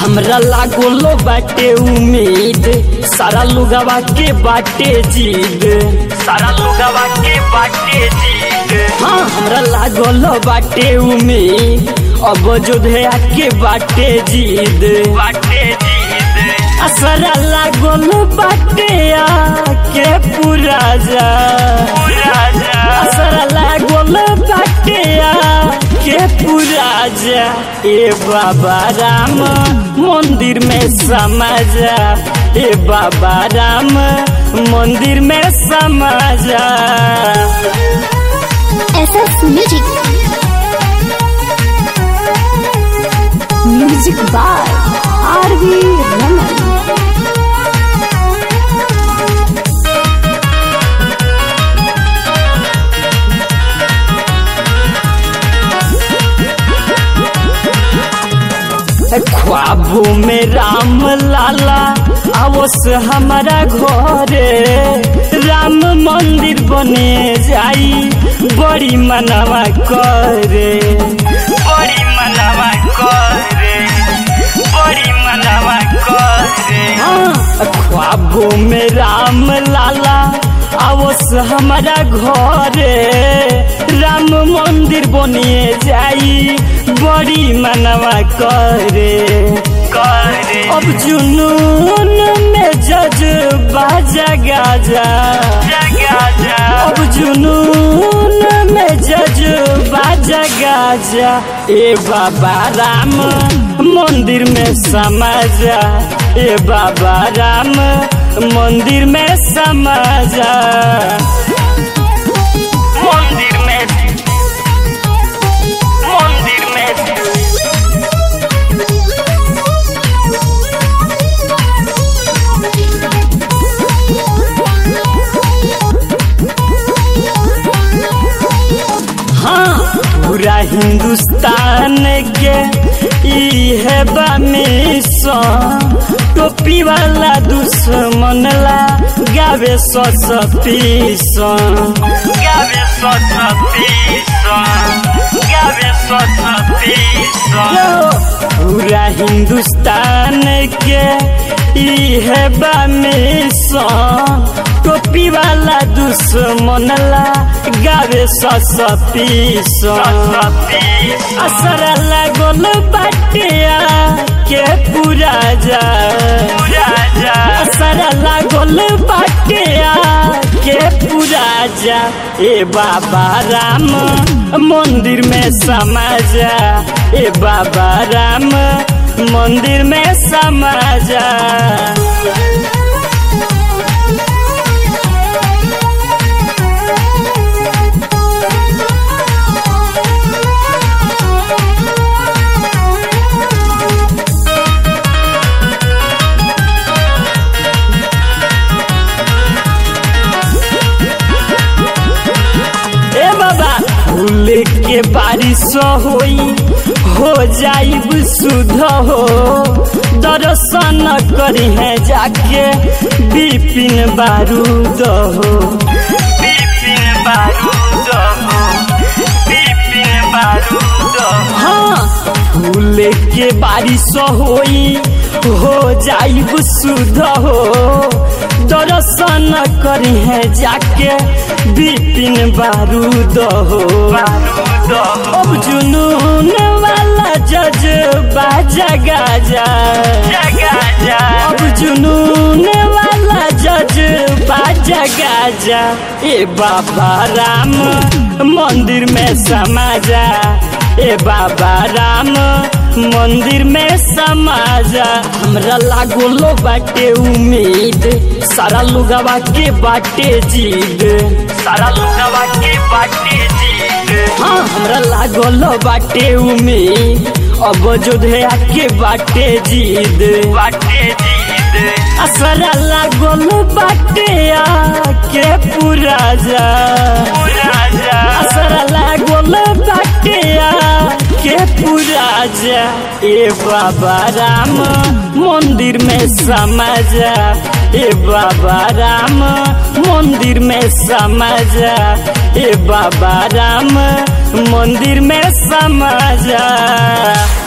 हमरा लागोलो बाटे उम्मीद, सारा लोगवा के बाटे जीद, सारा लोगवा के बाटे जीद। हाँ हमरा लागोलो बाटे उम्मीद, अब जोधया के बाटे जीद, बाटे जीद। असरा लागोलो बाटे आके पूरा जा, असरा लागोलो बाटे आके पूरा जा। ए बाबा राम मंदिर में समा जा, ए बाबा राम मंदिर में समा जा। SS music by RV Raman. ख्वाबों में राम लाला आवस हमारा घरे, राम मंदिर बने जाई बड़ी मनवा करे, बड़ी मनवा करे, बड़ी मनवा करे। हाँ ख्वाबों में राम लाला आवस हमारा घरे, राम मंदिर बने जाई बड़ी मनवा करे, करे। अब जुनून में जज्बा जगा जा, जगा जा। अब जुनून में जज्बा जगा जा। ए बाबा राम मंदिर में समा जा, ए बाबा राम मंदिर में समा जा। मंदिर में, मंदिर में। हाँ पूरा हिंदुस्तान के इहे बा मिशन, टोपी वाला दुश्मन ला गावे ससपीसन, गावे ससपीसन, गावे ससपीसन। पूरा हिंदुस्तान के इहे बा मिशन, टोपी वाला दुश्मन ला गावे ससपीसन। असरा लागल बाटे के पूरा जा, असरा लागल बाटे के पूरा जा। ए बाबा राम मंदिर में समा जा, ए बाबा राम मंदिर में समा जा। फूल के बारिश होई हो जाइब सुध हो, दर्शन करी है जाके बिपिन बारूद हो, बिपिन बारूद हो, बिपिन बारूद हो। हाँ फूल के बारिश होई हो जाइब सुध हो, दर्शन करी है जाके बिपिन बारूद हो। अब जुनून वाला जज्बा जगा जा, जगा जा। अब जुनून वाला जज्बा जगा जा। ए बाबा राम मंदिर में समा जा, ए बाबा राम मंदिर में समा जा। हमरा लागोलो बाटे उम्मीद, सारा लोगवा के बाटे जीद, सारा लोगवा के बाटे जीद। हाँ हमरा लागोलो बाटे उम्मीद, अब जोधया के बाटे जीद, बाटे जीद। असरा लागोलो बाटे के पूरा जा, पूरा जा। असरा लागोलो बाटे के पूरा जा। ए बाबा राम मंदिर में समा जा, ए बाबा राम मंदिर में समा जा, ए बाबा राम मंदिर में समा जा।